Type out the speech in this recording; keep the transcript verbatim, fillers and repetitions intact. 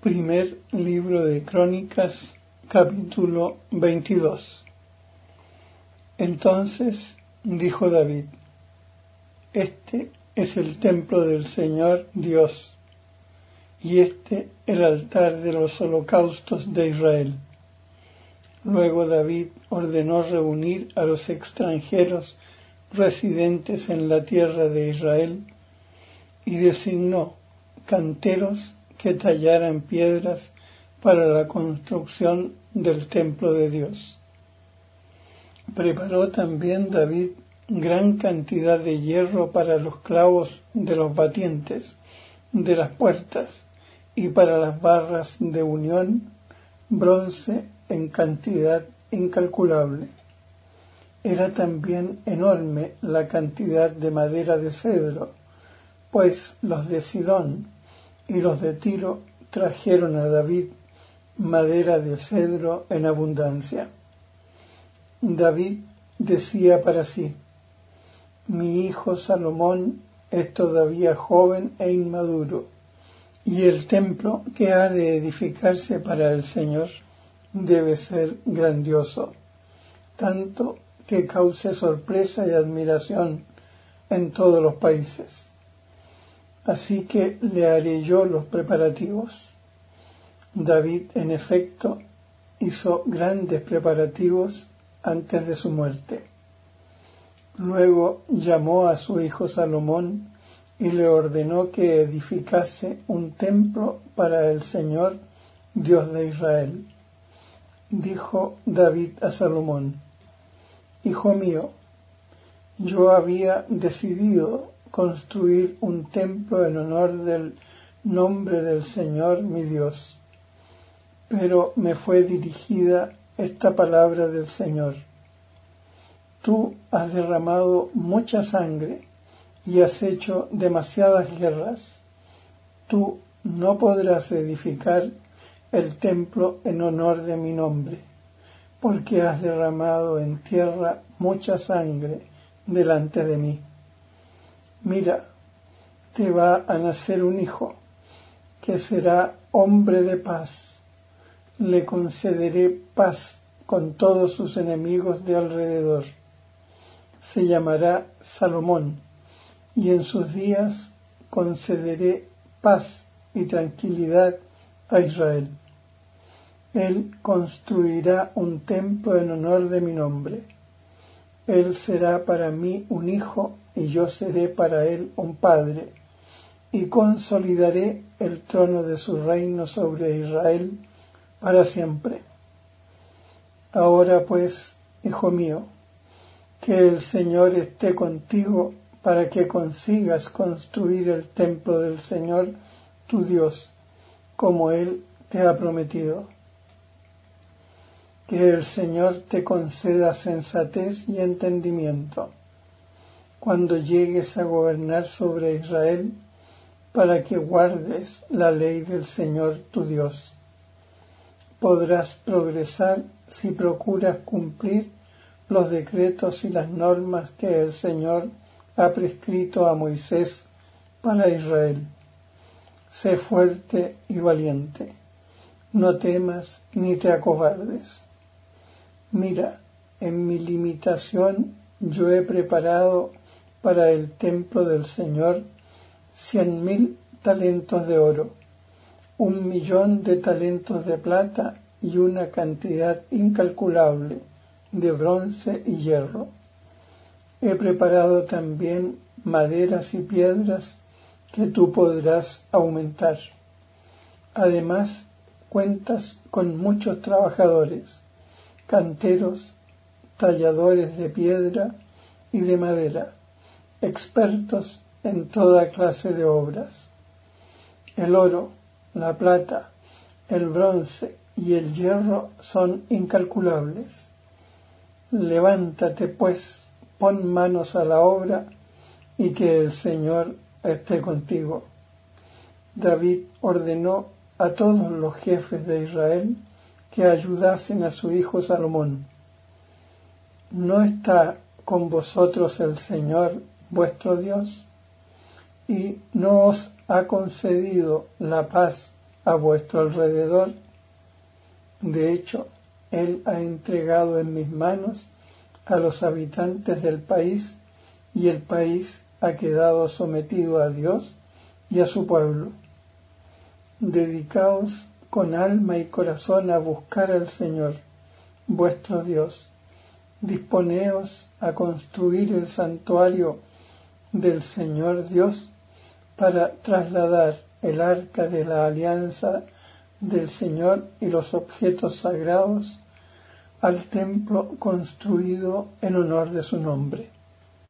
Primer libro de Crónicas, capítulo veintidós. Entonces dijo David: Este es el templo del Señor Dios, y este el altar de los holocaustos de Israel. Luego David ordenó reunir a los extranjeros residentes en la tierra de Israel y designó canteros que tallaran piedras para la construcción del templo de Dios. Preparó también David gran cantidad de hierro para los clavos de los batientes de las puertas y para las barras de unión, bronce en cantidad incalculable. Era también enorme la cantidad de madera de cedro, pues los de Sidón y los de Tiro trajeron a David madera de cedro en abundancia. David decía para sí: Mi hijo Salomón es todavía joven e inmaduro, y el templo que ha de edificarse para el Señor debe ser grandioso, tanto que cause sorpresa y admiración en todos los países. Así que le haré yo los preparativos. David, en efecto, hizo grandes preparativos antes de su muerte. Luego llamó a su hijo Salomón y le ordenó que edificase un templo para el Señor, Dios de Israel. Dijo David a Salomón: Hijo mío, yo había decidido construir un templo en honor del nombre del Señor mi Dios, pero me fue dirigida esta palabra del Señor: Tú has derramado mucha sangre y has hecho demasiadas guerras. Tú no podrás edificar el templo en honor de mi nombre, porque has derramado en tierra mucha sangre delante de mí. Mira, te va a nacer un hijo, que será hombre de paz. Le concederé paz con todos sus enemigos de alrededor. Se llamará Salomón, y en sus días concederé paz y tranquilidad a Israel. Él construirá un templo en honor de mi nombre. Él será para mí un hijo, y yo seré para él un padre, y consolidaré el trono de su reino sobre Israel para siempre. Ahora pues, hijo mío, que el Señor esté contigo para que consigas construir el templo del Señor tu Dios, como Él te ha prometido. Que el Señor te conceda sensatez y entendimiento cuando llegues a gobernar sobre Israel, para que guardes la ley del Señor tu Dios. Podrás progresar si procuras cumplir los decretos y las normas que el Señor ha prescrito a Moisés para Israel. Sé fuerte y valiente, no temas ni te acobardes. Mira, en mi limitación yo he preparado para el templo del Señor cien mil talentos de oro, un millón de talentos de plata y una cantidad incalculable de bronce y hierro. He preparado también maderas y piedras que tú podrás aumentar. Además, cuentas con muchos trabajadores, canteros, talladores de piedra y de madera, expertos en toda clase de obras. El oro, la plata, el bronce y el hierro son incalculables. Levántate, pues, pon manos a la obra, y que el Señor esté contigo. David ordenó a todos los jefes de Israel que ayudasen a su hijo Salomón. ¿No está con vosotros el Señor vuestro Dios? ¿Y no os ha concedido la paz a vuestro alrededor. De hecho, Él ha entregado en mis manos a los habitantes del país, y el país ha quedado sometido a Dios y a su pueblo. Dedicaos con alma y corazón a buscar al Señor, vuestro Dios. Disponeos a construir el santuario del Señor Dios para trasladar el arca de la alianza del Señor y los objetos sagrados al templo construido en honor de su nombre.